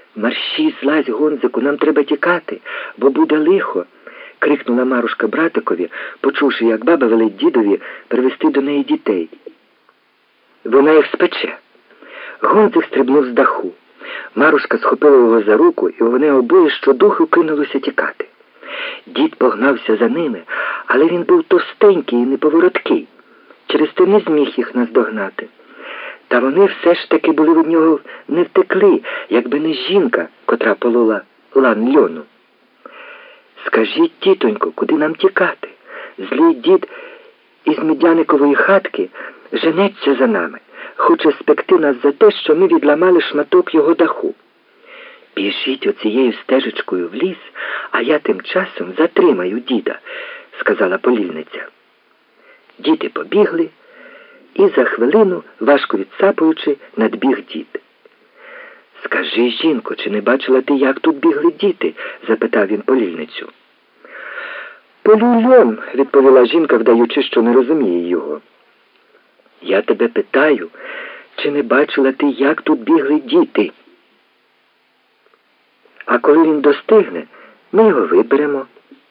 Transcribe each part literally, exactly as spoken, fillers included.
«Марщі, злазь, Гонзику, нам треба тікати, бо буде лихо!» – крикнула Марушка братикові, почувши, як баба велить дідові привезти до неї дітей. «Вона їх спече!» Гонзик стрибнув з даху. Марушка схопила його за руку, і вони обоє щодуху кинулися тікати. Дід погнався за ними, але він був товстенький і неповороткий. Через те не зміг їх наздогнати. Та вони все ж таки були від нього не втекли, якби не жінка, котра полола лан льону. «Скажіть, тітонько, куди нам тікати? Злий дід із Медяникової хатки женеться за нами, хоче спекти нас за те, що ми відламали шматок його даху. Біжіть оцією стежечкою в ліс, а я тим часом затримаю діда», – сказала полільниця. Діти побігли, і за хвилину, важко відсапуючи, надбіг дід. «Скажи, жінко, чи не бачила ти, як тут бігли діти?» – запитав він полільницю. «Полюльом», – відповіла жінка, вдаючи, що не розуміє його. «Я тебе питаю, чи не бачила ти, як тут бігли діти? А коли він достигне, ми його виберемо».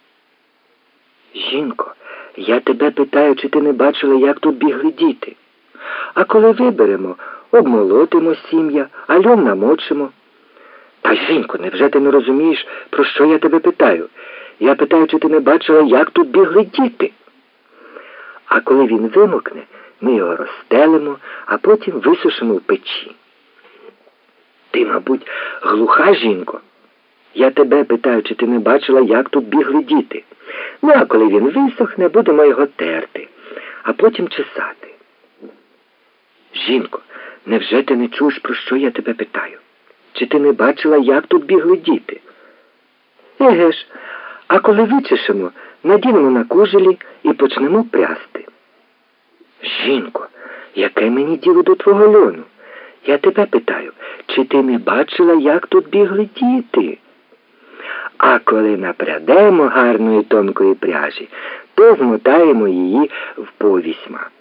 «Жінко, я тебе питаю, чи ти не бачила, як тут бігли діти? А коли виберемо, обмолотимо сім'я, а льон намочимо». «Та, жінко, невже ти не розумієш, про що я тебе питаю? Я питаю, чи ти не бачила, як тут бігли діти? А коли він вимокне, ми його розстелимо, а потім висушимо в печі». «Ти, мабуть, глуха, жінко? Я тебе питаю, чи ти не бачила, як тут бігли діти? Ну, а коли він висохне, будемо його терти, а потім чесати». «Жінко, невже ти не чуєш, про що я тебе питаю? Чи ти не бачила, як тут бігли діти?» «Еге ж, а коли вичешемо, надінемо на кужелі і почнемо прясти». «Жінко, яке мені діло до твого льону? Я тебе питаю, чи ти не бачила, як тут бігли діти? А коли напрядемо гарної тонкої пряжі, то змотаємо її в повісьма».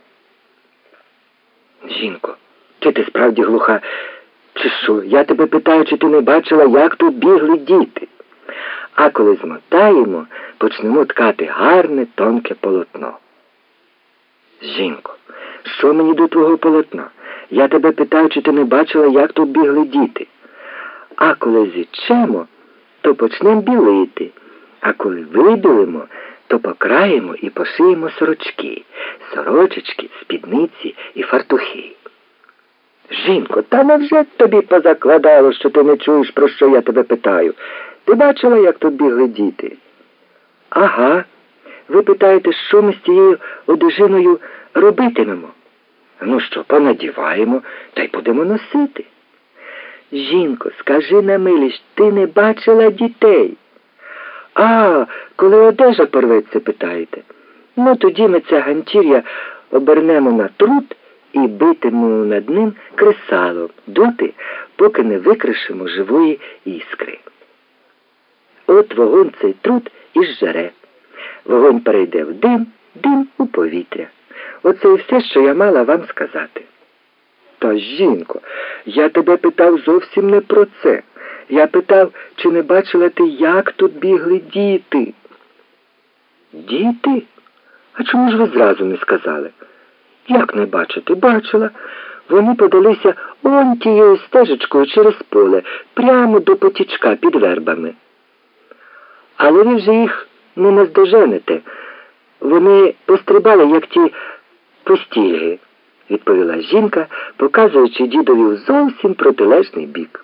«Жінко, чи ти справді глуха, чи що? Я тебе питаю, чи ти не бачила, як тут бігли діти? А коли змотаємо, почнемо ткати гарне тонке полотно». «Жінко, що мені до твого полотна? Я тебе питаю, чи ти не бачила, як тут бігли діти? А коли зічемо, то почнемо білити, а коли вибілимо, то покраємо і пошиємо сорочки, сорочечки, спідниці і фартухи». «Жінко, та невже тобі позакладало, що ти не чуєш, про що я тебе питаю? Ти бачила, як тут бігли діти?» «Ага. Ви питаєте, що ми з цією одежиною робитимемо? Ну що, понадіваємо, та й будемо носити». «Жінко, скажи на милість, ти не бачила дітей?» «А, коли одежа порветься, питаєте? Ну, тоді ми це ганчір'я обернемо на труд і битимемо над ним кресалом доти, поки не викришимо живої іскри. От вогонь цей труд і зжере. Вогонь перейде в дим, дим у повітря. Оце і все, що я мала вам сказати». «Та, жінко, я тебе питав зовсім не про це. Я питав, чи не бачила ти, як тут бігли діти?» «Діти? А чому ж ви зразу не сказали?» «Як не бачити? Бачила. Вони подалися он тією стежечкою через поле, прямо до потічка під вербами». «Але ви вже їх не наздоженете. Вони пострибали, як ті постільги», – відповіла жінка, показуючи дідові в зовсім протилежний бік.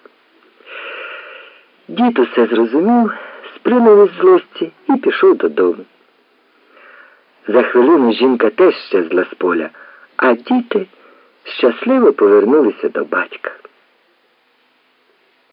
Дід усе зрозумів, сплюнув із злості і пішов додому. За хвилину жінка теж щезла з поля, а діти щасливо повернулися до батька.